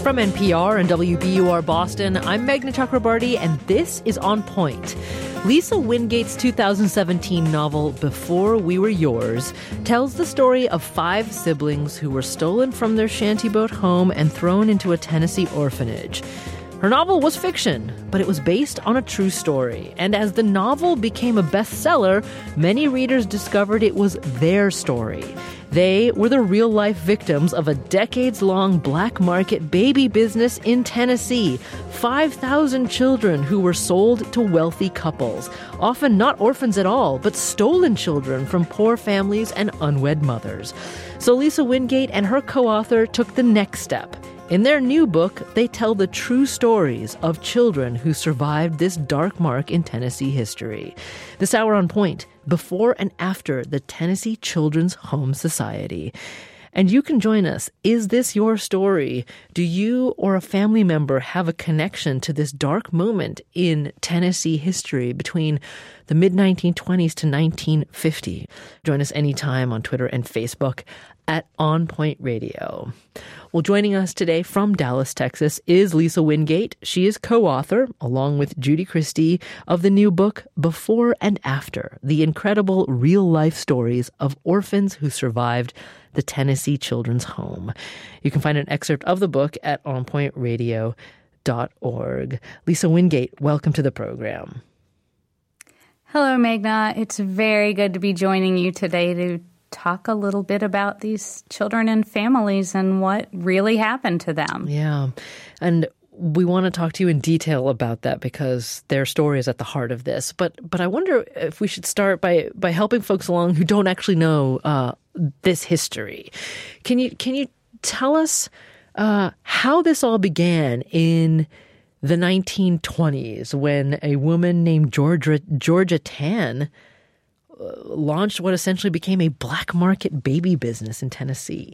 From NPR and WBUR Boston, I'm Meghna Chakrabarty, and this is On Point. Lisa Wingate's 2017 novel, Before We Were Yours, tells the story of 5 siblings who were stolen from their shantyboat home and thrown into a Tennessee orphanage. Her novel was fiction, but it was based on a true story. And as the novel became a bestseller, many readers discovered it was their story. They were the real-life victims of a decades-long black market baby business in Tennessee. 5,000 children who were sold to wealthy couples, often not orphans at all, but stolen children from poor families and unwed mothers. So Lisa Wingate and her co-author took the next step. In their new book, they tell the true stories of children who survived this dark mark in Tennessee history. This hour on Point, before and after the Tennessee Children's Home Society. And you can join us. Is this your story? Do you or a family member have a connection to this dark moment in Tennessee history between the mid-1920s to 1950? Join us anytime on Twitter and Facebook at On Point Radio. Well, joining us today from Dallas, Texas, is Lisa Wingate. She is co-author, along with Judy Christie, of the new book, Before and After, the incredible real-life stories of orphans who survived the Tennessee Children's Home. You can find an excerpt of the book at onpointradio.org. Lisa Wingate, welcome to the program. Hello, Meghna. It's very good to be joining you today to talk a little bit about these children and families and what really happened to them. Yeah. And we want to talk to you in detail about that because their story is at the heart of this. But I wonder if we should start by helping folks along who don't actually know this history. Can you tell us how this all began in the 1920s when a woman named Georgia Tann launched what essentially became a black market baby business in Tennessee?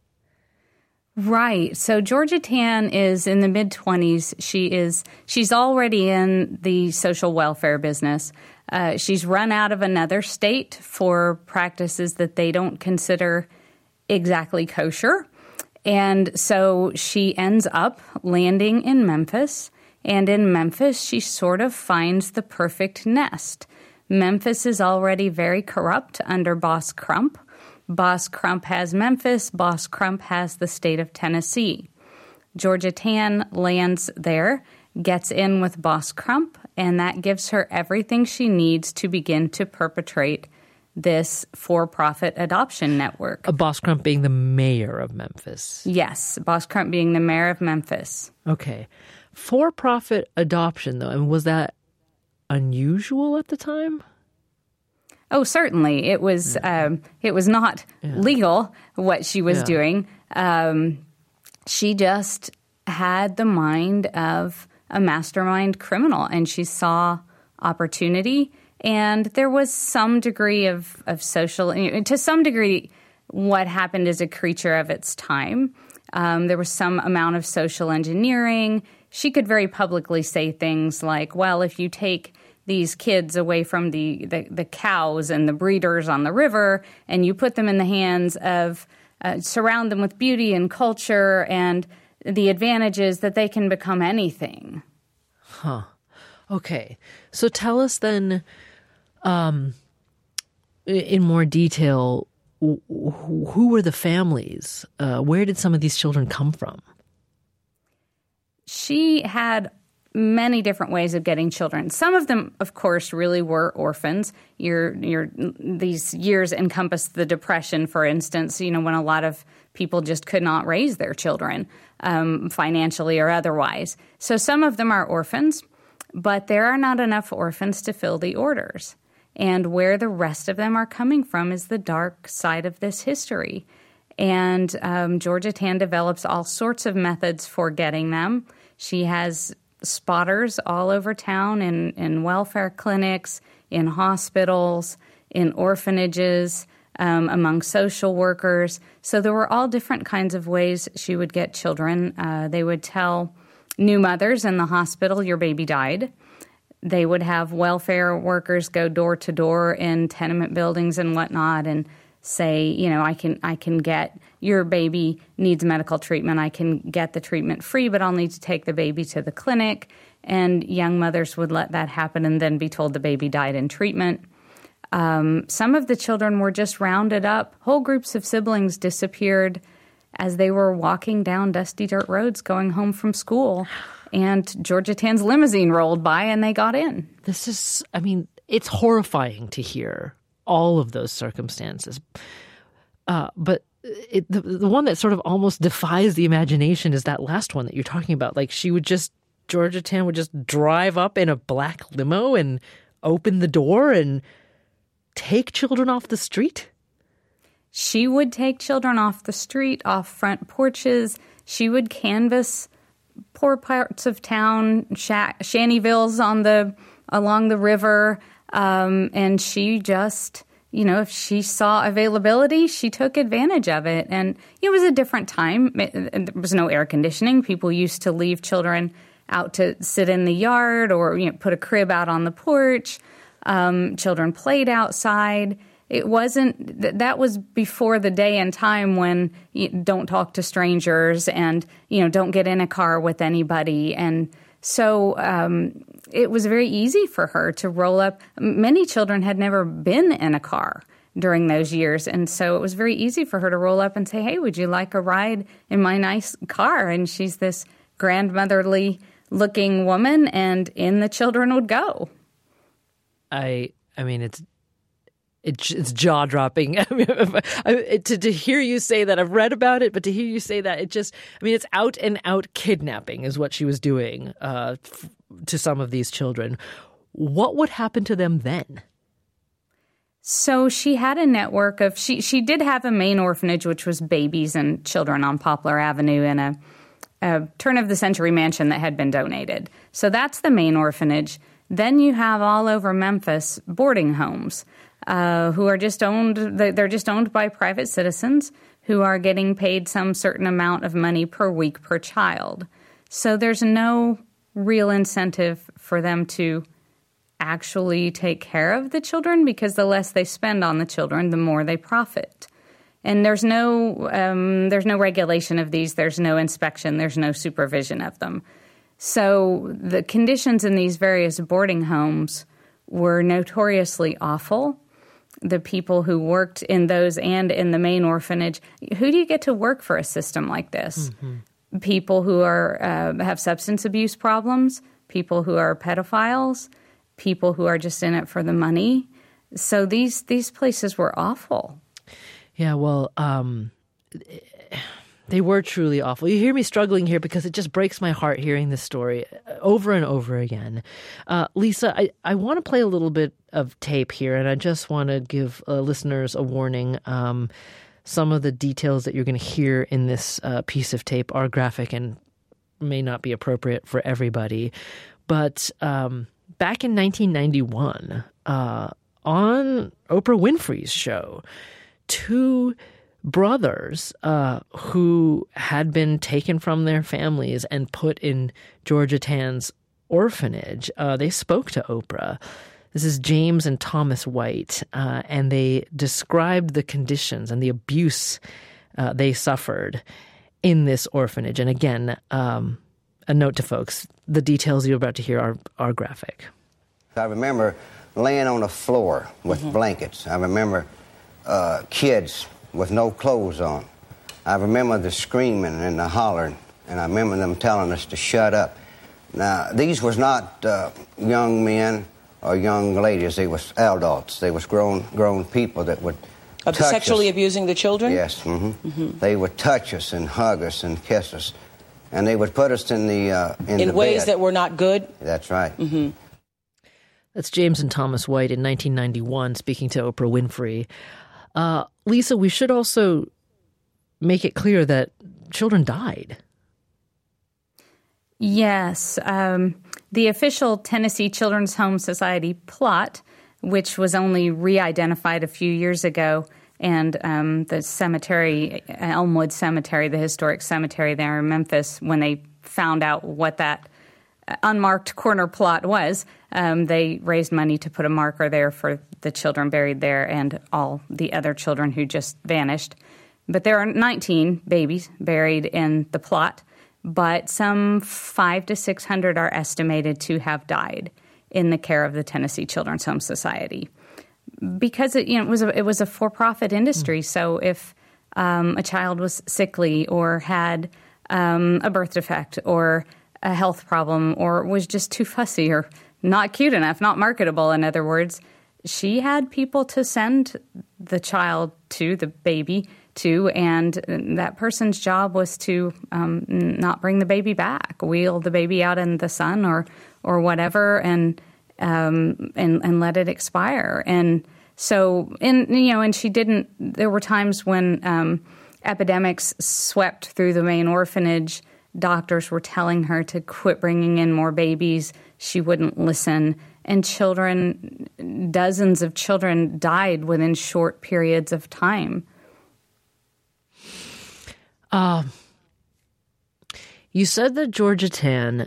Right. So Georgia Tann is in the mid-20s. She's already in the social welfare business. She's run out of another state for practices that they don't consider exactly kosher. And so she ends up landing in Memphis. And in Memphis, she sort of finds the perfect nest. Memphis is already very corrupt under Boss Crump. Boss Crump has Memphis. Boss Crump has the state of Tennessee. Georgia Tann lands there, gets in with Boss Crump, and that gives her everything she needs to begin to perpetrate this for-profit adoption network. Boss Crump being the mayor of Memphis. Yes, Boss Crump being the mayor of Memphis. Okay. For-profit adoption, though, and was that unusual at the time? Oh, certainly. It was not legal what she was doing. She just had the mind of a mastermind criminal, and she saw opportunity. And there was some degree of social, to some degree, what happened is a creature of its time. There was some amount of social engineering. She could very publicly say things like, well, if you take these kids away from the cows and the breeders on the river and you put them in the hands of, surround them with beauty and culture and the advantages that they can become anything. Huh. Okay. So tell us then, in more detail, who were the families? Where did some of these children come from? She had many different ways of getting children. Some of them, of course, really were orphans. These years encompassed the Depression, for instance, when a lot of people just could not raise their children financially or otherwise. So some of them are orphans, but there are not enough orphans to fill the orders. And where the rest of them are coming from is the dark side of this history. And Georgia Tann develops all sorts of methods for getting them. She has spotters all over town in welfare clinics, in hospitals, in orphanages, among social workers. So there were all different kinds of ways she would get children. They would tell new mothers in the hospital, your baby died. They would have welfare workers go door to door in tenement buildings and whatnot and say, you know, I can get your baby needs medical treatment. I can get the treatment free, but I'll need to take the baby to the clinic. And young mothers would let that happen and then be told the baby died in treatment. Some of the children were just rounded up. Whole groups of siblings disappeared as they were walking down dusty dirt roads going home from school. And Georgia Tann's limousine rolled by and they got in. This is, I mean, it's horrifying to hear all of those circumstances. But the one that sort of almost defies the imagination is that last one that you're talking about. Like Georgia Tann would just drive up in a black limo and open the door and take children off the street? She would take children off the street, off front porches. She would canvass poor parts of town, shantyvilles along the river, and she just, you know, if she saw availability, she took advantage of it. And it was a different time. There was no air conditioning. People used to leave children out to sit in the yard or, you know, put a crib out on the porch. Children played outside. It wasn't that was before the day and time when you don't talk to strangers and, you know, don't get in a car with anybody. And so it was very easy for her to roll up. Many children had never been in a car during those years. And so it was very easy for her to roll up and say, hey, would you like a ride in my nice car? And she's this grandmotherly looking woman, and in the children would go. I mean, it's jaw dropping. I mean, to hear you say that, I've read about it, but to hear you say that, it's out and out kidnapping is what she was doing to some of these children. What would happen to them then? So she had a network of, she did have a main orphanage, which was babies and children on Poplar Avenue in a turn-of-the-century mansion that had been donated. So that's the main orphanage. Then you have all over Memphis boarding homes who are just owned. They're just owned by private citizens who are getting paid some certain amount of money per week per child. So there's no real incentive for them to actually take care of the children, because the less they spend on the children, the more they profit. And there's no regulation of these. There's no inspection. There's no supervision of them. So the conditions in these various boarding homes were notoriously awful. The people who worked in those and in the main orphanage, who do you get to work for a system like this? Mm-hmm. People who are have substance abuse problems, people who are pedophiles, people who are just in it for the money. So these places were awful. Yeah, well, they were truly awful. You hear me struggling here because it just breaks my heart hearing this story over and over again. Lisa, I want to play a little bit of tape here, and I just want to give listeners a warning. Some of the details that you're going to hear in this piece of tape are graphic and may not be appropriate for everybody. But back in 1991, on Oprah Winfrey's show, two brothers who had been taken from their families and put in Georgia Tann's orphanage, they spoke to Oprah. This is James and Thomas White, and they described the conditions and the abuse they suffered in this orphanage. And again, a note to folks, the details you're about to hear are graphic. I remember laying on the floor with blankets. I remember kids with no clothes on. I remember the screaming and the hollering, and I remember them telling us to shut up. Now, these was not young men or young ladies. They was adults. They was grown people that would touch us. Sexually abusing the children? Yes. Mm-hmm. Mm-hmm. They would touch us and hug us and kiss us, and they would put us in the ways bed. that were not good? That's right. Mm-hmm. That's James and Thomas White in 1991 speaking to Oprah Winfrey. Lisa, we should also make it clear that children died. Yes. The official Tennessee Children's Home Society plot, which was only re-identified a few years ago, and the cemetery, Elmwood Cemetery, the historic cemetery there in Memphis, when they found out what that unmarked corner plot was, They raised money to put a marker there for the children buried there and all the other children who just vanished. But there are 19 babies buried in the plot, but some 500 to 600 are estimated to have died in the care of the Tennessee Children's Home Society. Because it was a for-profit industry, so if a child was sickly or had a birth defect or a health problem or was just too fussy or not cute enough, not marketable, in other words, she had people to send the child to, the baby to, and that person's job was to not bring the baby back, wheel the baby out in the sun or whatever, and let it expire. And so, and she didn't. There were times when epidemics swept through the main orphanage. Doctors were telling her to quit bringing in more babies. She wouldn't listen. And children, dozens of children died within short periods of time. You said that Georgia Tann,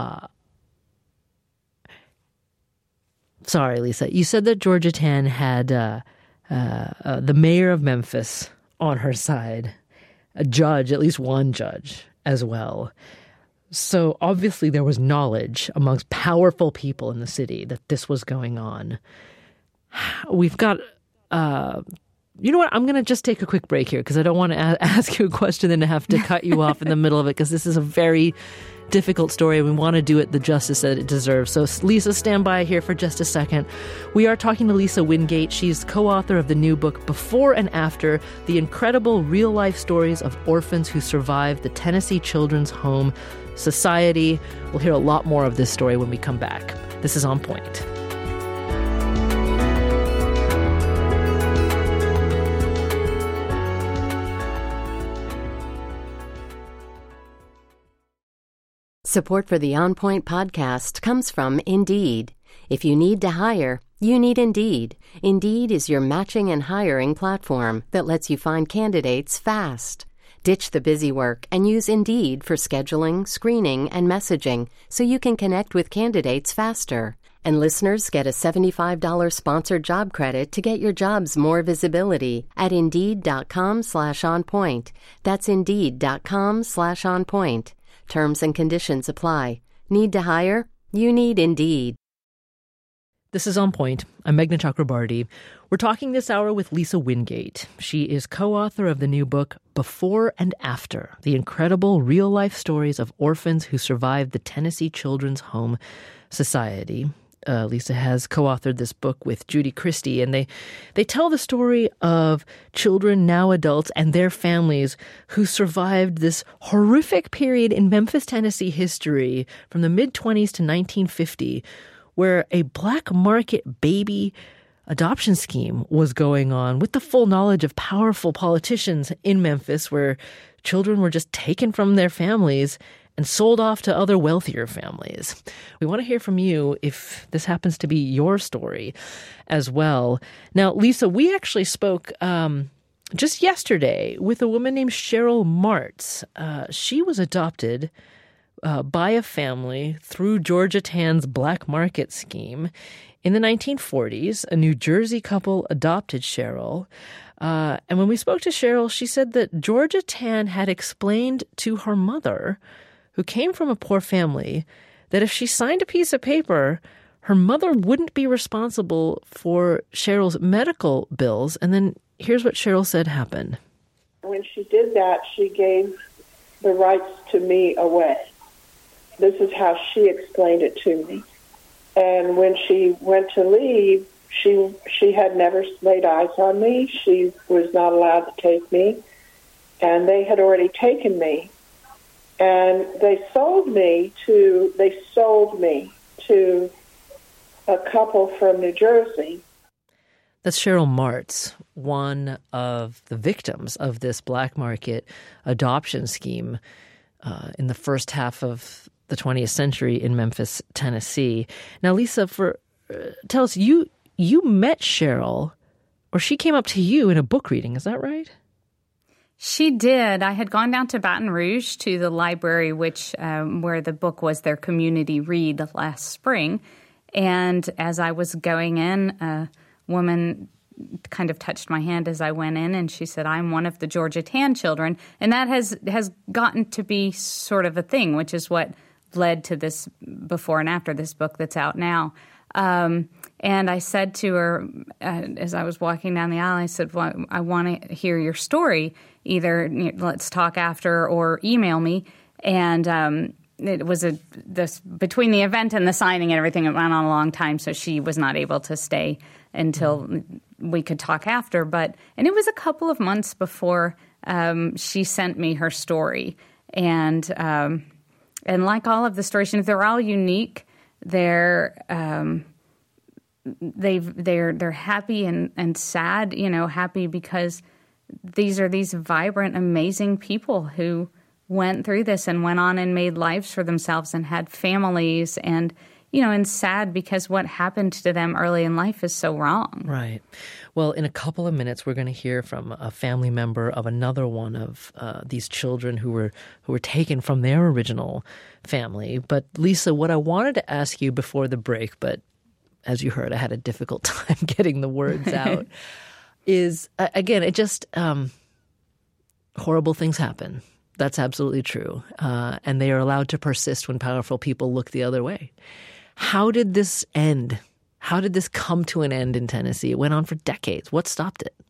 sorry, Lisa, you said that Georgia Tann had the mayor of Memphis on her side, a judge, at least one judge as well. So obviously there was knowledge amongst powerful people in the city that this was going on. We've got, you know what? I'm going to just take a quick break here because I don't want to ask you a question and have to cut you off in the middle of it because this is a very difficult story and we want to do it the justice that it deserves. So Lisa, stand by here for just a second. We are talking to Lisa Wingate. She's co-author of the new book, Before and After, the incredible real-life stories of orphans who survived the Tennessee Children's Home Society. We'll hear a lot more of this story when we come back. This is On Point. Support for the On Point podcast comes from Indeed. If you need to hire, you need Indeed. Indeed is your matching and hiring platform that lets you find candidates fast. Ditch the busy work and use Indeed for scheduling, screening, and messaging so you can connect with candidates faster. And listeners get a $75 sponsored job credit to get your jobs more visibility at Indeed.com/onpoint. That's Indeed.com/onpoint. Terms and conditions apply. Need to hire? You need Indeed. This is On Point. I'm Meghna Chakrabarty. We're talking this hour with Lisa Wingate. She is co-author of the new book, Before and After, the incredible real-life stories of orphans who survived the Tennessee Children's Home Society. Lisa has co-authored this book with Judy Christie, and they tell the story of children, now adults, and their families who survived this horrific period in Memphis, Tennessee history from the mid-20s to 1950, where a black market baby adoption scheme was going on with the full knowledge of powerful politicians in Memphis, where children were just taken from their families and sold off to other wealthier families. We want to hear from you if this happens to be your story as well. Now, Lisa, we actually spoke just yesterday with a woman named Cheryl Martz. She was adopted by a family through Georgia Tann's black market scheme. In the 1940s, a New Jersey couple adopted Cheryl. And when we spoke to Cheryl, she said that Georgia Tann had explained to her mother, who came from a poor family, that if she signed a piece of paper, her mother wouldn't be responsible for Cheryl's medical bills. And then here's what Cheryl said happened. When she did that, she gave the rights to me away. This is how she explained it to me. And when she went to leave, she had never laid eyes on me. She was not allowed to take me. And they had already taken me. And they sold me to a couple from New Jersey. That's Cheryl Martz, one of the victims of this black market adoption scheme in the first half of the 20th century in Memphis, Tennessee. Now, Lisa, tell us, you met Cheryl, or she came up to you in a book reading, is that right? She did. I had gone down to Baton Rouge to the library, which where the book was their community read last spring. And as I was going in, a woman kind of touched my hand as I went in, and she said, "I'm one of the Georgia Tann children." And that has gotten to be sort of a thing, which is what led to this before and after this book that's out now. And I said to her, as I was walking down the aisle, I said, "Well, I want to hear your story. Either let's talk after or email me." And it was between the event and the signing and everything, it went on a long time, so she was not able to stay until we could talk after. And it was a couple of months before she sent me her story. And like all of the stories, they're all unique. They're happy and sad. Happy because these are these vibrant, amazing people who went through this and went on and made lives for themselves and had families, and sad because what happened to them early in life is so wrong. Right. Well, in a couple of minutes, we're going to hear from a family member of another one of these children who were taken from their original family. But Lisa, what I wanted to ask you before the break, but as you heard, I had a difficult time getting the words out, is, again, it just horrible things happen. That's absolutely true. And they are allowed to persist when powerful people look the other way. How did this end? How did this come to an end in Tennessee? It went on for decades. What stopped it?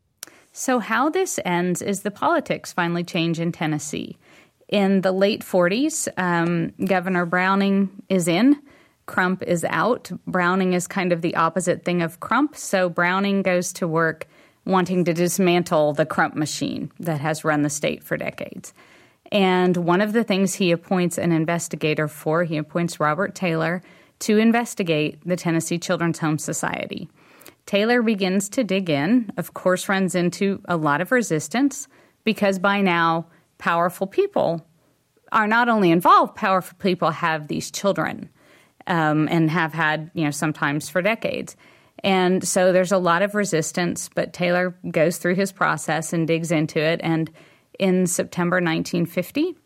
So how this ends is the politics finally change in Tennessee. In the late 40s, Governor Browning is in. Crump is out. Browning is kind of the opposite thing of Crump. So Browning goes to work wanting to dismantle the Crump machine that has run the state for decades. And one of the things he appoints an investigator for, he appoints Robert Taylor to investigate the Tennessee Children's Home Society. Taylor begins to dig in, of course runs into a lot of resistance, because by now powerful people are not only involved, powerful people have these children and have had, sometimes for decades. And so there's a lot of resistance, but Taylor goes through his process and digs into it. And in September 1950,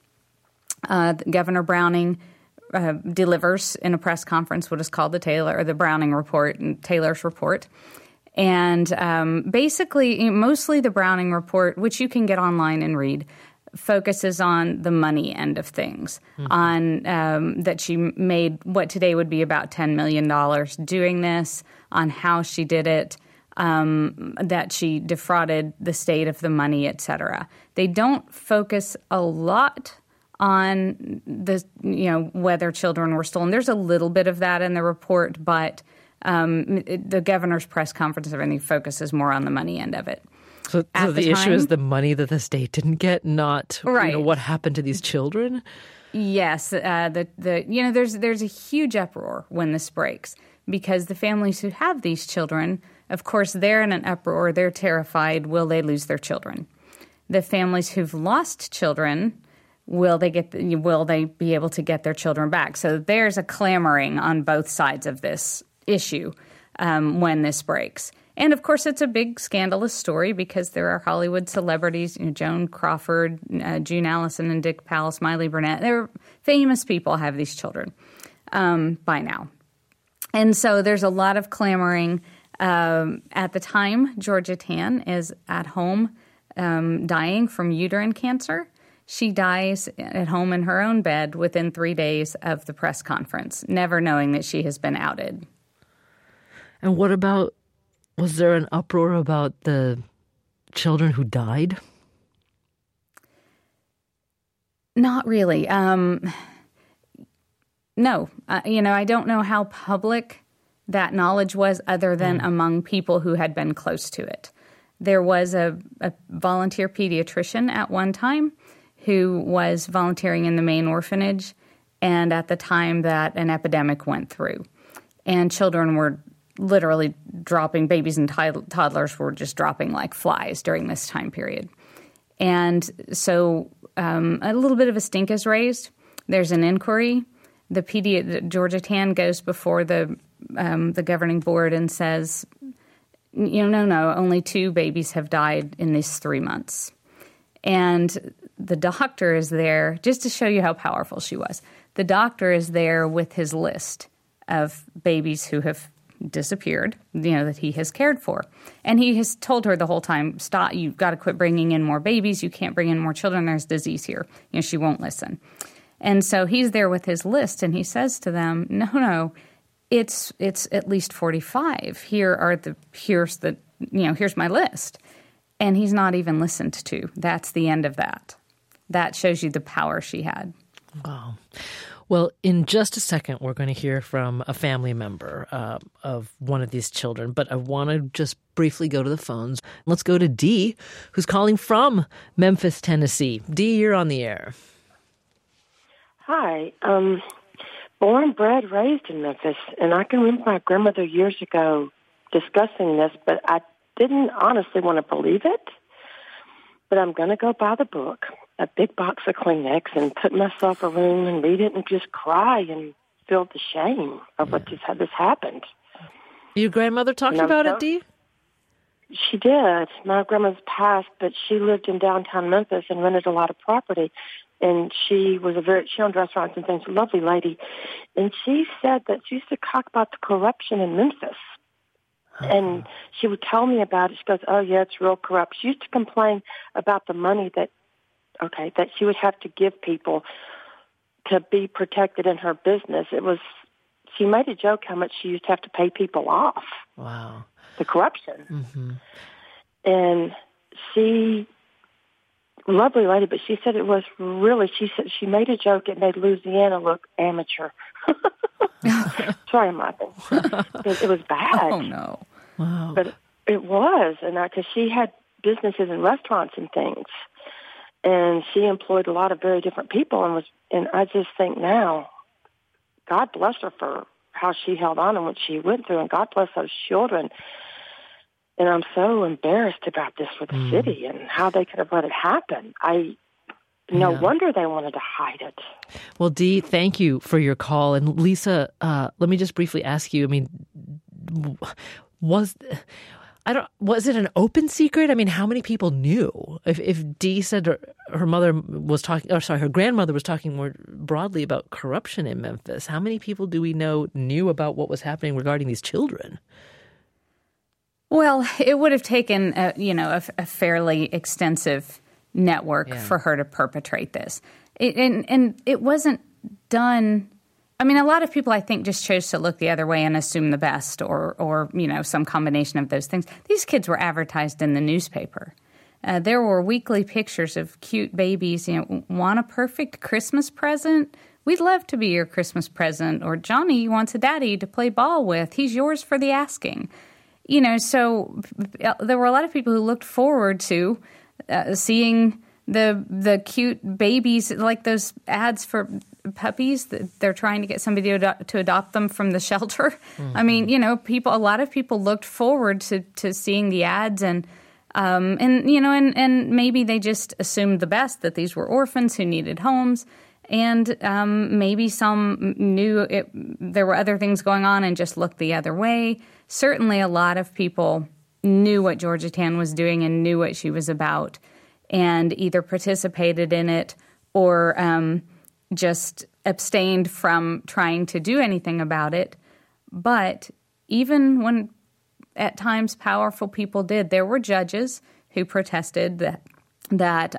Governor Browning delivers in a press conference what is called the Browning Report and Taylor's Report. And basically, mostly the Browning Report, which you can get online and read, focuses on the money end of things, on that she made what today would be about $10 million doing this, on how she did it, that she defrauded the state of the money, et cetera. They don't focus a lot on the, whether children were stolen. There's a little bit of that in the report, but the governor's press conference, I think, focuses more on the money end of it. So the issue is the money that the state didn't get, not what happened to these children? Yes. There's a huge uproar when this breaks, because the families who have these children, of course, they're in an uproar. They're terrified. Will they lose their children? The families who've lost children, will they be able to get their children back? So there's a clamoring on both sides of this issue when this breaks. And, of course, it's a big scandalous story because there are Hollywood celebrities, Joan Crawford, June Allison and Dick Powell, Smiley Burnett. They're famous people have these children by now. And so there's a lot of clamoring. At the time, Georgia Tann is at home dying from uterine cancer. She dies at home in her own bed within 3 days of the press conference, never knowing that she has been outed. And what about, was there an uproar about the children who died? Not really. No. I don't know how public that knowledge was other than among people who had been close to it. There was a volunteer pediatrician at one time who was volunteering in the Maine orphanage, and at the time that an epidemic went through. And children were literally dropping, babies and toddlers were just dropping like flies during this time period. And so a little bit of a stink is raised. There's an inquiry. Georgia Tann goes before the governing board and says, no, only 2 babies have died in these 3 months. And the doctor is there, just to show you how powerful she was. The doctor is there with his list of babies who have disappeared, that he has cared for. And he has told her the whole time, stop, you've got to quit bringing in more babies. You can't bring in more children. There's disease here. She won't listen. And so he's there with his list, and he says to them, no, it's at least 45. Here's my list. And he's not even listened to. That's the end of that. That shows you the power she had. Wow. Well, in just a second, we're going to hear from a family member of one of these children. But I want to just briefly go to the phones. Let's go to Dee, who's calling from Memphis, Tennessee. Dee, you're on the air. Hi. Born, bred, raised in Memphis. And I can remember my grandmother years ago discussing this, but I didn't honestly want to believe it. But I'm going to go buy the book, a big box of Kleenex, and put myself a room and read it and just cry and feel the shame of what just had this happened. Your grandmother talked about it, Dee? She did. My grandma's passed, but she lived in downtown Memphis and rented a lot of property. And she owned restaurants and things, a lovely lady. And she said that she used to talk about the corruption in Memphis. And she would tell me about it. She goes, oh, yeah, it's real corrupt. She used to complain about the money that she would have to give people to be protected in her business. She made a joke how much she used to have to pay people off. Wow. The corruption. Mm-hmm. And lovely lady, but she said it was really, she said she made a joke. It made Louisiana look amateur. Sorry, I'm laughing. It was bad. Oh, no. Wow. But it was, and because she had businesses and restaurants and things, and she employed a lot of very different people, and I just think now, God bless her for how she held on and what she went through, and God bless those children. And I'm so embarrassed about this for the city and how they could have let it happen. No wonder they wanted to hide it. Well, Dee, thank you for your call. And Lisa, let me just briefly ask you, was it an open secret? How many people knew? If Dee said her grandmother was talking more broadly about corruption in Memphis, how many people do we know knew about what was happening regarding these children? Well, it would have taken a fairly extensive network for her to perpetrate this. And it wasn't done. A lot of people, I think, just chose to look the other way and assume the best or some combination of those things. These kids were advertised in the newspaper. There were weekly pictures of cute babies, want a perfect Christmas present? We'd love to be your Christmas present. Or Johnny wants a daddy to play ball with. He's yours for the asking. So there were a lot of people who looked forward to seeing the cute babies, like those ads for puppies that they're trying to get somebody to adopt them from the shelter. Mm-hmm. A lot of people looked forward to seeing the ads and maybe they just assumed the best, that these were orphans who needed homes. And maybe some knew there were other things going on and just looked the other way. Certainly a lot of people knew what Georgia Tann was doing and knew what she was about and either participated in it or just abstained from trying to do anything about it. But even when at times powerful people did, there were judges who protested that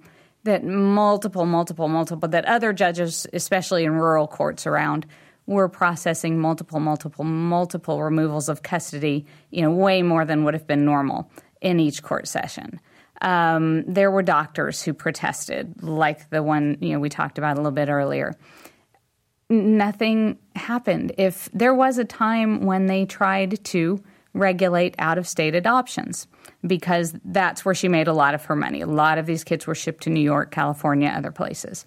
other judges, especially in rural courts around, were processing multiple removals of custody, way more than would have been normal in each court session. There were doctors who protested, like the one we talked about a little bit earlier. Nothing happened. If there was a time when they tried to regulate out-of-state adoptions, because that's where she made a lot of her money. A lot of these kids were shipped to New York, California, other places.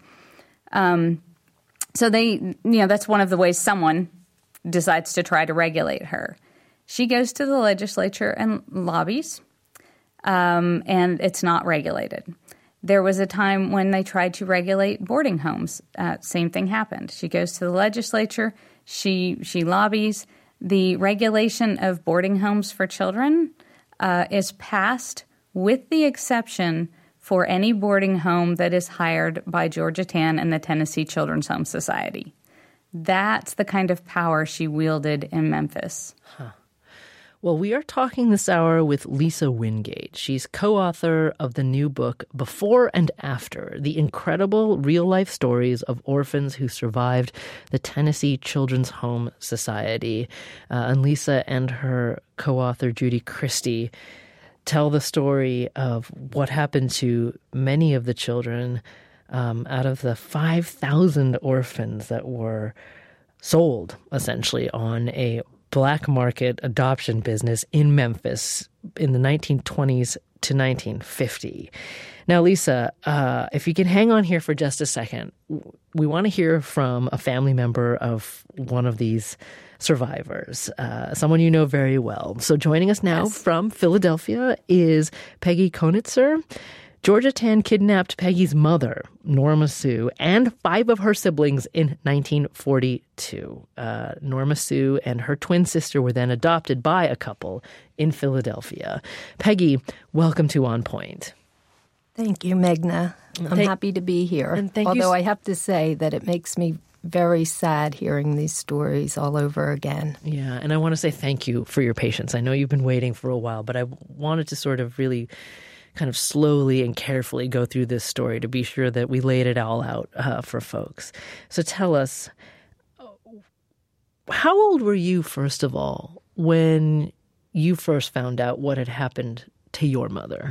So that's one of the ways someone decides to try to regulate her. She goes to the legislature and lobbies, and it's not regulated. There was a time when they tried to regulate boarding homes. Same thing happened. She goes to the legislature. She lobbies. The regulation of boarding homes for children is passed with the exception for any boarding home that is hired by Georgia Tann and the Tennessee Children's Home Society. That's the kind of power she wielded in Memphis. Well, we are talking this hour with Lisa Wingate. She's co-author of the new book, Before and After, the incredible real-life stories of orphans who survived the Tennessee Children's Home Society. And Lisa and her co-author, Judy Christie, tell the story of what happened to many of the children out of the 5,000 orphans that were sold, essentially, on a black market adoption business in Memphis in the 1920s to 1950. Now, Lisa, if you can hang on here for just a second, we want to hear from a family member of one of these survivors, someone you know very well. So joining us now from Philadelphia is Peggy Konitzer. Georgia Tann kidnapped Peggy's mother, Norma Sue, and 5 of her siblings in 1942. Norma Sue and her twin sister were then adopted by a couple in Philadelphia. Peggy, welcome to On Point. Thank you, Meghna. I'm happy to be here. And although I have to say that it makes me very sad hearing these stories all over again. Yeah, and I want to say thank you for your patience. I know you've been waiting for a while, but I wanted to sort of really kind of slowly and carefully go through this story to be sure that we laid it all out for folks. So tell us, how old were you, first of all, when you first found out what had happened to your mother?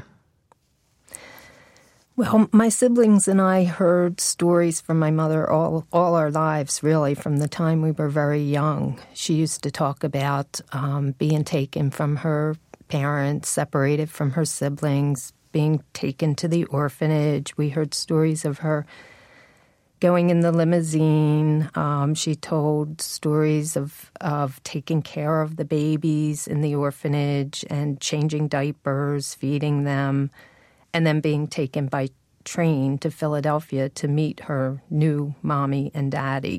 Well, my siblings and I heard stories from my mother all our lives, really, from the time we were very young. She used to talk about being taken from her parents, separated from her siblings, being taken to the orphanage. We heard stories of her going in the limousine. She told stories of taking care of the babies in the orphanage and changing diapers, feeding them, and then being taken by train to Philadelphia to meet her new mommy and daddy.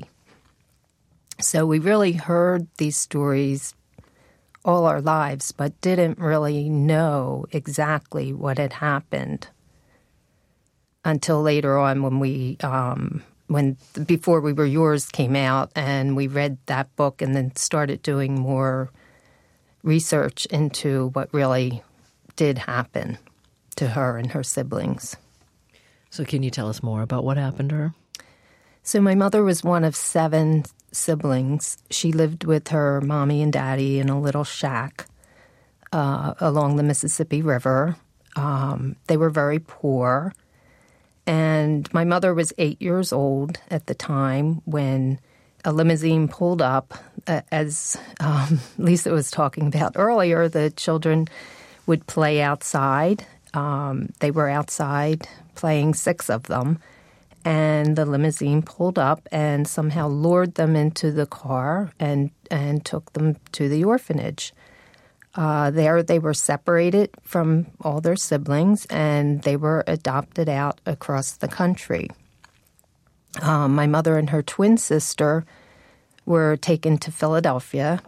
So we really heard these stories all our lives, but didn't really know exactly what had happened until later on when Before We Were Yours came out, and we read that book and then started doing more research into what really did happen to her and her siblings. So can you tell us more about what happened to her? So my mother was one of 7 siblings. She lived with her mommy and daddy in a little shack along the Mississippi River. They were very poor. And my mother was 8 years old at the time when a limousine pulled up. As Lisa was talking about earlier, the children would play outside. They were outside playing, 6 of them. And the limousine pulled up and somehow lured them into the car and took them to the orphanage. There they were separated from all their siblings, and they were adopted out across the country. My mother and her twin sister were taken to Philadelphia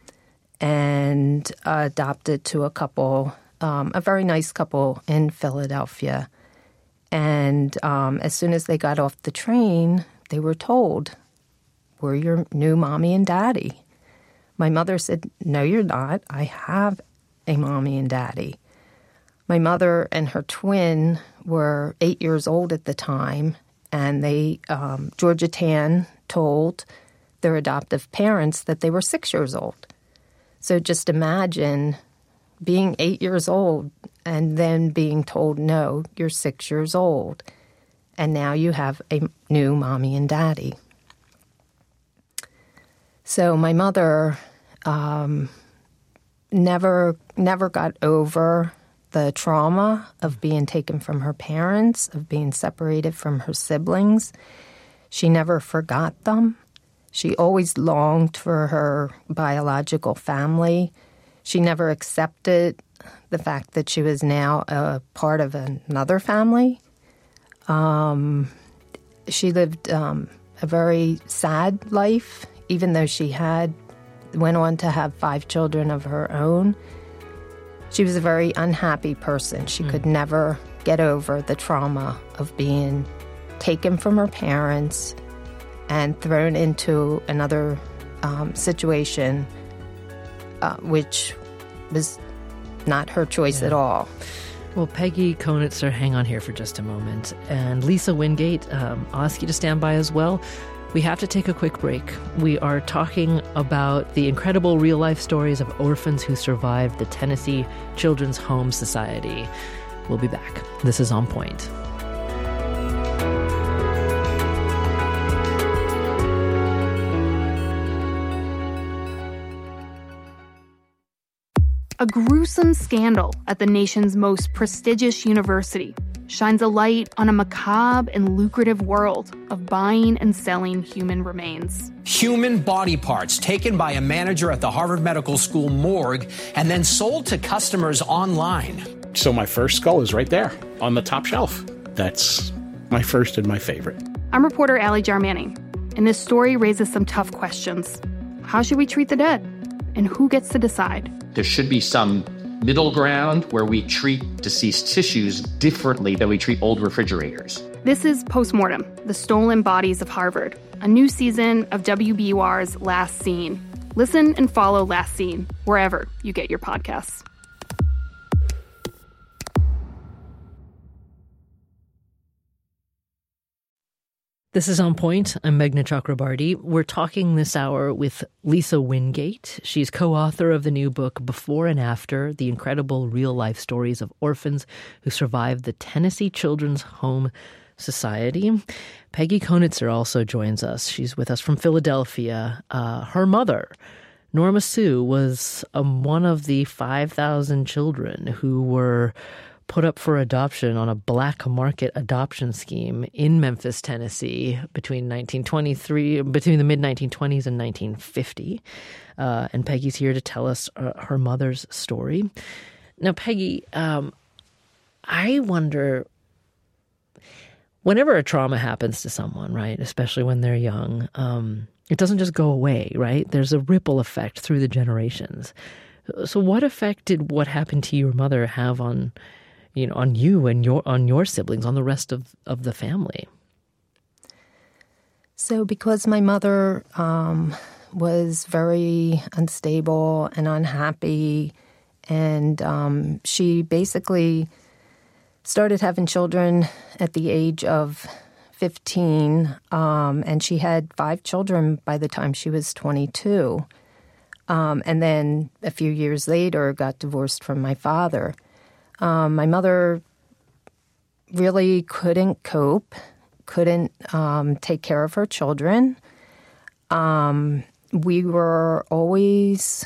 and adopted to a couple, a very nice couple in Philadelphia. And as soon as they got off the train, they were told, "We're your new mommy and daddy." My mother said, "No, you're not. I have a mommy and daddy." My mother and her twin were 8 years old at the time, and they Georgia Tann told their adoptive parents that they were 6 years old. So just imagine being 8 years old and then being told, "No, you're 6 years old, and now you have a new mommy and daddy." So my mother never got over the trauma of being taken from her parents, of being separated from her siblings. She never forgot them. She always longed for her biological family. She never accepted the fact that she was now a part of another family. She lived a very sad life, even though she went on to have 5 children of her own. She was a very unhappy person. She could never get over the trauma of being taken from her parents and thrown into another situation, which was not her choice at all. Well, Peggy Konitzer, hang on here for just a moment. And Lisa Wingate, I'll ask you to stand by as well. We have to take a quick break. We are talking about the incredible real-life stories of orphans who survived the Tennessee Children's Home Society. We'll be back. This is On Point. A gruesome scandal at the nation's most prestigious university shines a light on a macabre and lucrative world of buying and selling human remains. Human body parts taken by a manager at the Harvard Medical School morgue and then sold to customers online. So my first skull is right there on the top shelf. That's my first and my favorite. I'm reporter Allie Jarmanning, and this story raises some tough questions. How should we treat the dead? And who gets to decide? There should be some middle ground where we treat deceased tissues differently than we treat old refrigerators. This is Postmortem, the Stolen Bodies of Harvard, a new season of WBUR's Last Scene. Listen and follow Last Scene wherever you get your podcasts. This is On Point. I'm Meghna Chakrabarty. We're talking this hour with Lisa Wingate. She's co-author of the new book, Before and After, The Incredible Real-Life Stories of Orphans Who Survived the Tennessee Children's Home Society. Peggy Konitzer also joins us. She's with us from Philadelphia. Her mother, Norma Sue, was one of the 5,000 children who were put up for adoption on a black market adoption scheme in Memphis, Tennessee between the mid-1920s and 1950. And Peggy's here to tell us her mother's story. Now, Peggy, I wonder, whenever a trauma happens to someone, right, especially when they're young, it doesn't just go away, right? There's a ripple effect through the generations. So what effect did what happened to your mother have on you and your siblings, on the rest of the family? So because my mother was very unstable and unhappy, and she basically started having children at the age of 15, and she had 5 children by the time she was 22. And then a few years later got divorced from my father. My mother really couldn't cope, couldn't take care of her children. We were always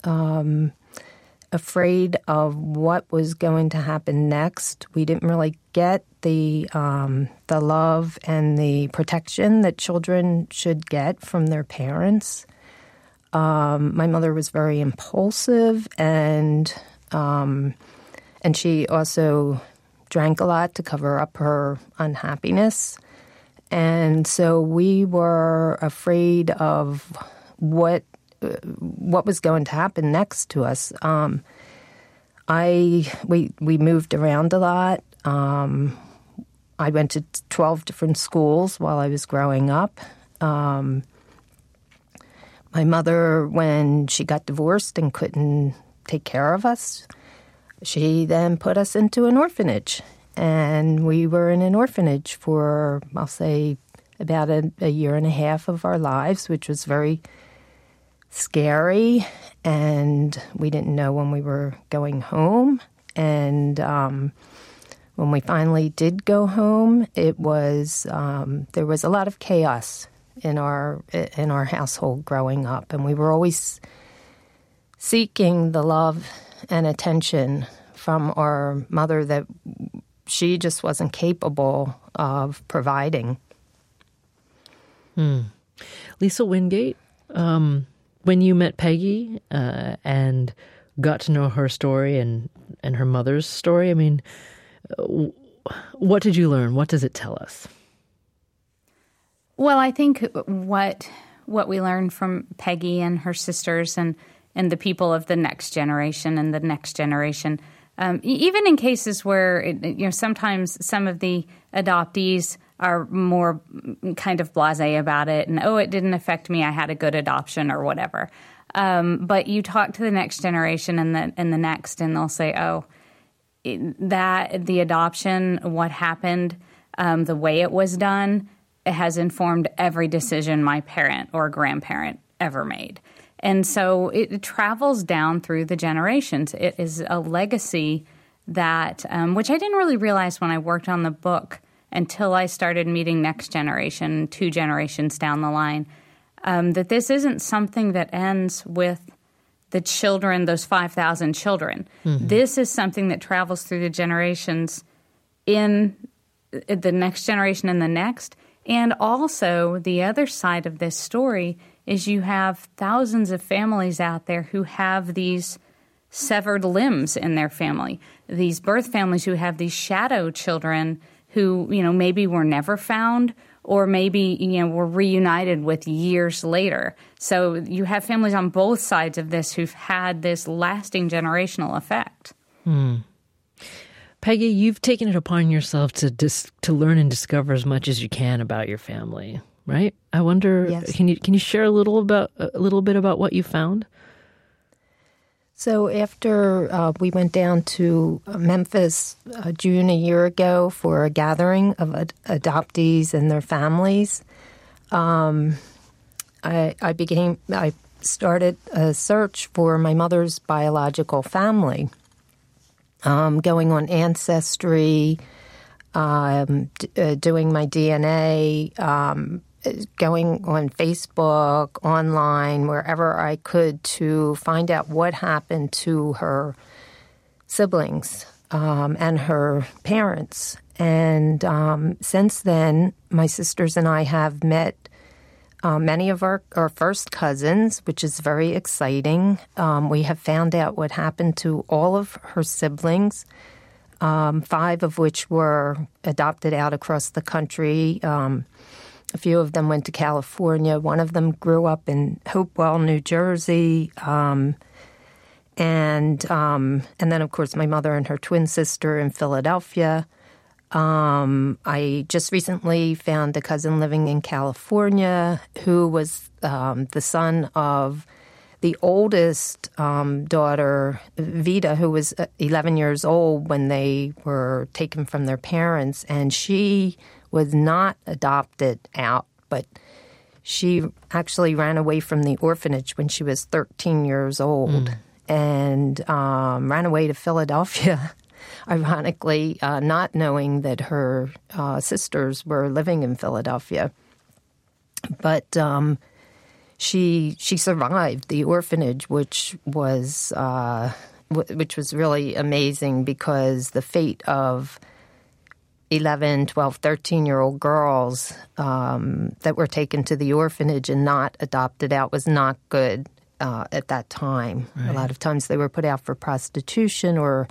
afraid of what was going to happen next. We didn't really get the love and the protection that children should get from their parents. My mother was very impulsive, and she also drank a lot to cover up her unhappiness. And so we were afraid of what was going to happen next to us. We moved around a lot. I went to 12 different schools while I was growing up. My mother, when she got divorced and couldn't take care of us, she then put us into an orphanage. And we were in an orphanage for, I'll say, about a year and a half of our lives, which was very scary. And we didn't know when we were going home. And when we finally did go home, it was there was a lot of chaos in our household growing up, and we were always seeking the love and attention from our mother that she just wasn't capable of providing. Lisa Wingate, when you met Peggy and got to know her story and her mother's story, I mean, what did you learn? What does it tell us? Well, I think what we learned from Peggy and her sisters and the people of the next generation and the next generation, even in cases where sometimes some of the adoptees are more kind of blasé about it and, it didn't affect me, I had a good adoption or whatever. But you talk to the next generation and the next, and they'll say, that the adoption, what happened, the way it was done, it has informed every decision my parent or grandparent ever made. And so it travels down through the generations. It is a legacy that, which I didn't really realize when I worked on the book until I started meeting next generation, 2 generations down the line, that this isn't something that ends with the children, those 5,000 children. Mm-hmm. This is something that travels through the generations in the next generation and the next. And also the other side of this story is you have thousands of families out there who have these severed limbs in their family, these birth families who have these shadow children who, maybe were never found or maybe, were reunited with years later. So you have families on both sides of this who've had this lasting generational effect. Peggy, you've taken it upon yourself to learn and discover as much as you can about your family, right? I wonder, yes. Can you share a little bit about what you found? So after we went down to Memphis June a year ago for a gathering of adoptees and their families, I started a search for my mother's biological family, going on Ancestry, doing my DNA, going on Facebook, online, wherever I could to find out what happened to her siblings and her parents. And since then, my sisters and I have met many of our first cousins, which is very exciting. We have found out what happened to all of her siblings, 5 of which were adopted out across the country. A few of them went to California. One of them grew up in Hopewell, New Jersey. And then, of course, my mother and her twin sister in Philadelphia. I just recently found a cousin living in California who was the son of the oldest daughter, Vida, who was 11 years old when they were taken from their parents. And she was not adopted out, but she actually ran away from the orphanage when she was 13 years old and ran away to Philadelphia, ironically, not knowing that her sisters were living in Philadelphia. But she survived the orphanage, which was really amazing because the fate of 11, 12, 13-year-old girls that were taken to the orphanage and not adopted out was not good at that time. Right. A lot of times they were put out for prostitution or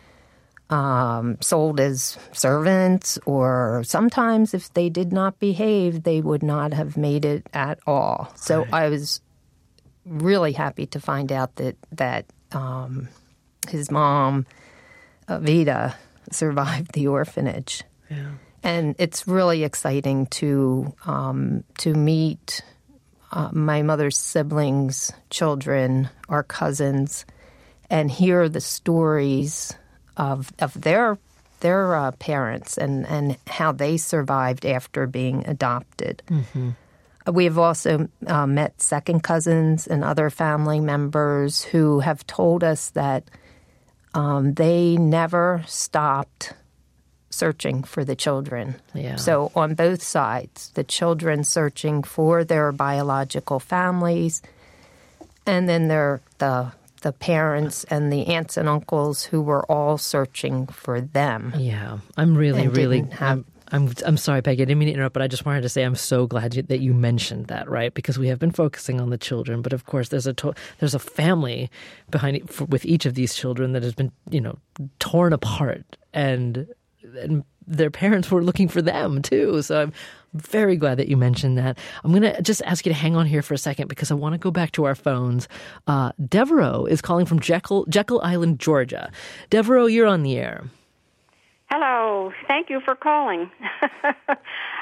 sold as servants, or sometimes if they did not behave, they would not have made it at all. So right. I was really happy to find out that his mom, Vida, survived the orphanage. Yeah. And it's really exciting to meet my mother's siblings, children, our cousins, and hear the stories of their parents and how they survived after being adopted. Mm-hmm. We have also met second cousins and other family members who have told us that they never stopped searching for the children. Yeah. So on both sides, the children searching for their biological families, and then the parents and the aunts and uncles who were all searching for them. Yeah, I'm I'm sorry, Peggy, I didn't mean to interrupt, but I just wanted to say I'm so glad that you mentioned that, right? Because we have been focusing on the children, but of course there's a family behind it with each of these children that has been, torn apart, and their parents were looking for them too. So I'm very glad that you mentioned that. I'm going to just ask you to hang on here for a second because I want to go back to our phones. Devereaux is calling from Jekyll Island, Georgia. Devereaux, you're on the air. Hello. Thank you for calling.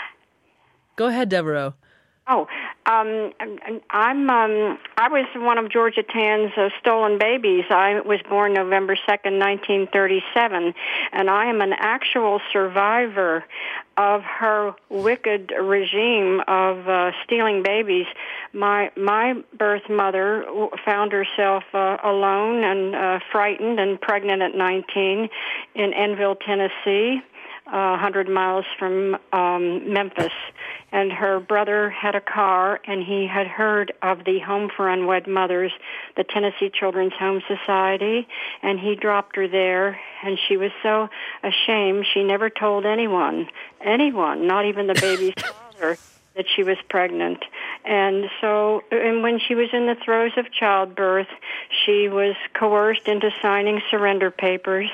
Go ahead, Devereaux. Oh, I was one of Georgia Tann's stolen babies. I was born November 2nd, 1937, and I am an actual survivor of her wicked regime of stealing babies. My birth mother found herself alone and frightened and pregnant at 19 in Enville, Tennessee, 100 miles from Memphis. And her brother had a car, and he had heard of the Home for Unwed Mothers, the Tennessee Children's Home Society, and he dropped her there, and she was so ashamed she never told anyone, not even the baby's father, that she was pregnant. And when she was in the throes of childbirth, she was coerced into signing surrender papers,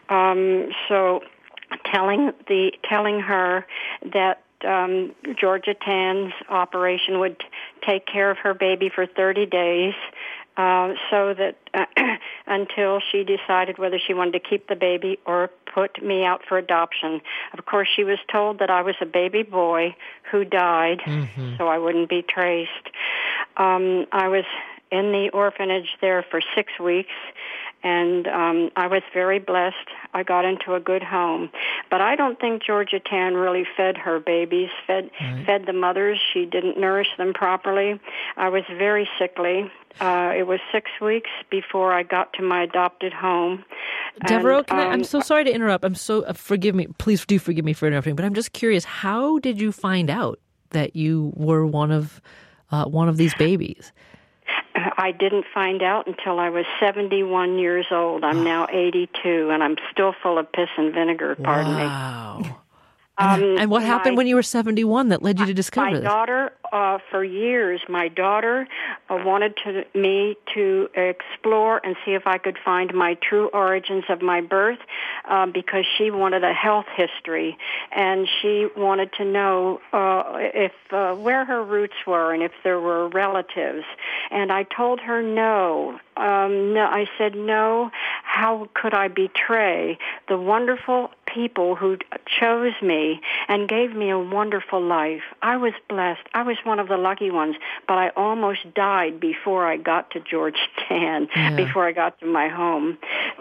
telling her that Georgia Tann's operation would take care of her baby for 30 days, so that until she decided whether she wanted to keep the baby or put me out for adoption. Of course, she was told that I was a baby boy who died, so I wouldn't be traced. I was in the orphanage there for 6 weeks, and I was very blessed. I got into a good home. But I don't think Georgia Tann really fed her babies, fed the mothers. She didn't nourish them properly. I was very sickly. It was 6 weeks before I got to my adopted home. Devereaux, I'm so sorry to interrupt. Forgive me. Please do forgive me for interrupting. But I'm just curious, how did you find out that you were one of these babies? I didn't find out until I was 71 years old. I'm now 82, and I'm still full of piss and vinegar, pardon me. Wow. And what happened when you were 71 that led you to discover this? My daughter, for years, wanted me to explore and see if I could find my true origins of my birth, because she wanted a health history, and she wanted to know where her roots were and if there were relatives. And I told her no. I said no. How could I betray the wonderful people who chose me and gave me a wonderful life? I was blessed. I was one of the lucky ones, but I almost died before I got to Georgia Tann, before I got to my home.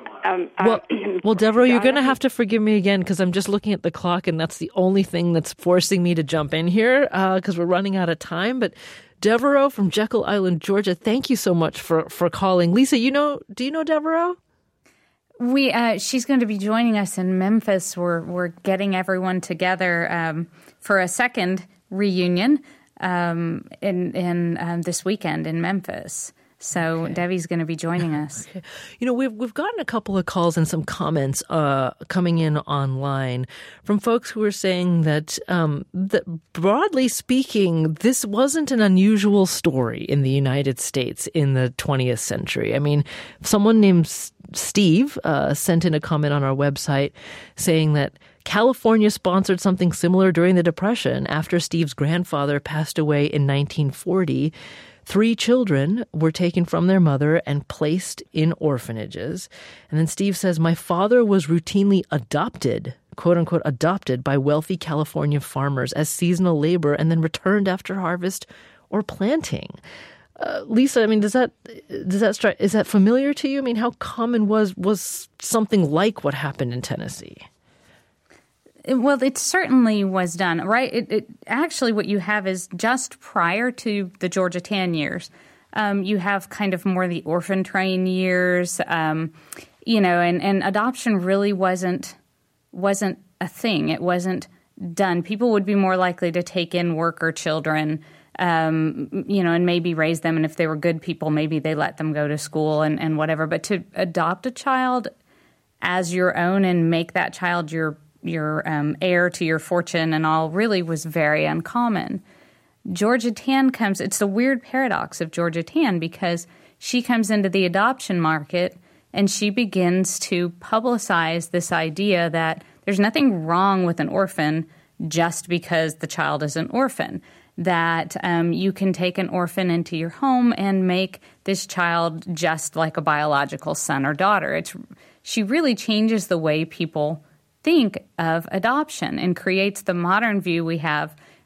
Well, Devereaux, you're going to have to forgive me again, because I'm just looking at the clock, and that's the only thing that's forcing me to jump in here, because we're running out of time. But Devereaux from Jekyll Island, Georgia, thank you so much for calling. Lisa, do you know Devereaux? She's going to be joining us in Memphis. We're getting everyone together for a second reunion in this weekend in Memphis. So Debbie's going to be joining us. Okay. We've gotten a couple of calls and some comments coming in online from folks who are saying that broadly speaking, this wasn't an unusual story in the United States in the 20th century. I mean, someone named Steve sent in a comment on our website saying that California sponsored something similar during the Depression. After Steve's grandfather passed away in 1940, 3 children were taken from their mother and placed in orphanages. And then Steve says, my father was routinely adopted, quote unquote, adopted by wealthy California farmers as seasonal labor and then returned after harvest or planting. Lisa, I mean, is that familiar to you? I mean, how common was something like what happened in Tennessee? Well, it certainly was done, right? It actually, what you have is just prior to the Georgia Tann years, you have kind of more the orphan train years, and adoption really wasn't a thing. It wasn't done. People would be more likely to take in worker children, and maybe raise them. And if they were good people, maybe they let them go to school and whatever. But to adopt a child as your own and make that child your heir to your fortune and all really was very uncommon. Georgia Tann it's a weird paradox of Georgia Tann, because she comes into the adoption market and she begins to publicize this idea that there's nothing wrong with an orphan just because the child is an orphan, that you can take an orphan into your home and make this child just like a biological son or daughter. She really changes the way people think of adoption and creates the modern view we have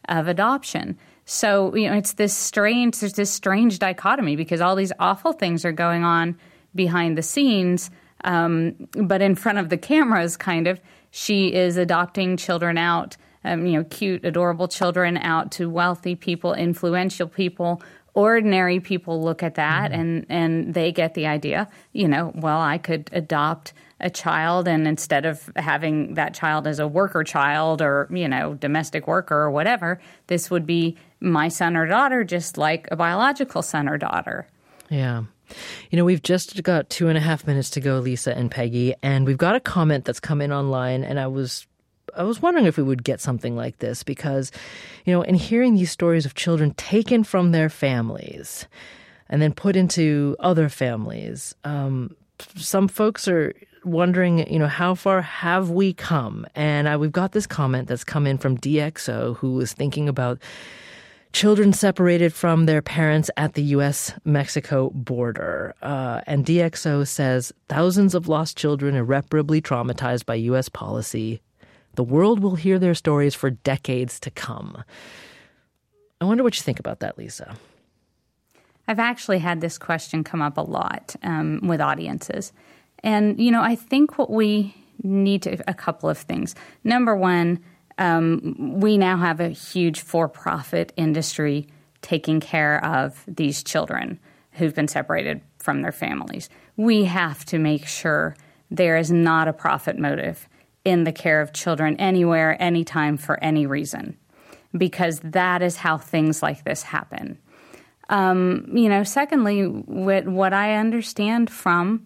of adoption. So, it's there's this strange dichotomy because all these awful things are going on behind the scenes, but in front of the cameras, kind of, she is adopting children out, cute, adorable children out to wealthy people, influential people. Ordinary people look at that and they get the idea, well, I could adopt a child, and instead of having that child as a worker child or, domestic worker or whatever, this would be my son or daughter, just like a biological son or daughter. Yeah. We've just got 2.5 minutes to go, Lisa and Peggy, and we've got a comment that's come in online, and I was wondering if we would get something like this because, in hearing these stories of children taken from their families and then put into other families, some folks are wondering, how far have we come? And we've got this comment that's come in from DXO, who is thinking about children separated from their parents at the U.S.-Mexico border. And DXO says, thousands of lost children irreparably traumatized by U.S. policy. The world will hear their stories for decades to come. I wonder what you think about that, Lisa. I've actually had this question come up a lot with audiences. And, I think what we need a couple of things. Number one, we now have a huge for-profit industry taking care of these children who've been separated from their families. We have to make sure there is not a profit motive in the care of children anywhere, anytime, for any reason, because that is how things like this happen. Secondly, what I understand from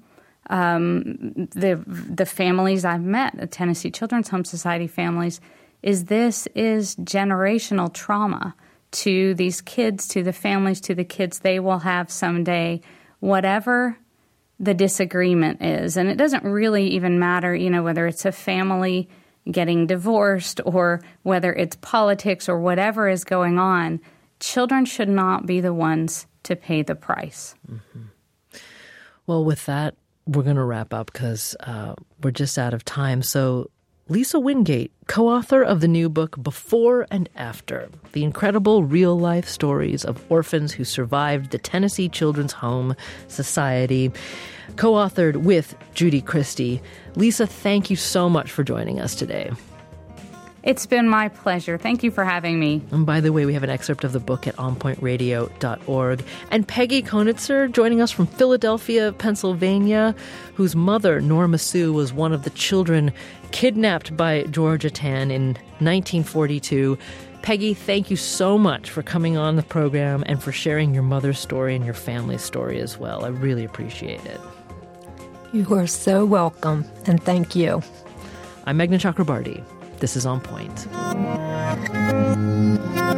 the families I've met, the Tennessee Children's Home Society families, is this is generational trauma to these kids, to the families, to the kids they will have someday, whatever the disagreement is. And it doesn't really even matter, whether it's a family getting divorced or whether it's politics or whatever is going on. Children should not be the ones to pay the price. Mm-hmm. Well, with that, we're going to wrap up because we're just out of time. So Lisa Wingate, co-author of the new book Before and After, the incredible real-life stories of orphans who survived the Tennessee Children's Home Society, co-authored with Judy Christie. Lisa, thank you so much for joining us today. It's been my pleasure. Thank you for having me. And by the way, we have an excerpt of the book at onpointradio.org. And Peggy Konitzer joining us from Philadelphia, Pennsylvania, whose mother, Norma Sue, was one of the children kidnapped by Georgia Tann in 1942. Peggy, thank you so much for coming on the program and for sharing your mother's story and your family's story as well. I really appreciate it. You are so welcome, and thank you. I'm Meghna Chakrabarty. This is On Point.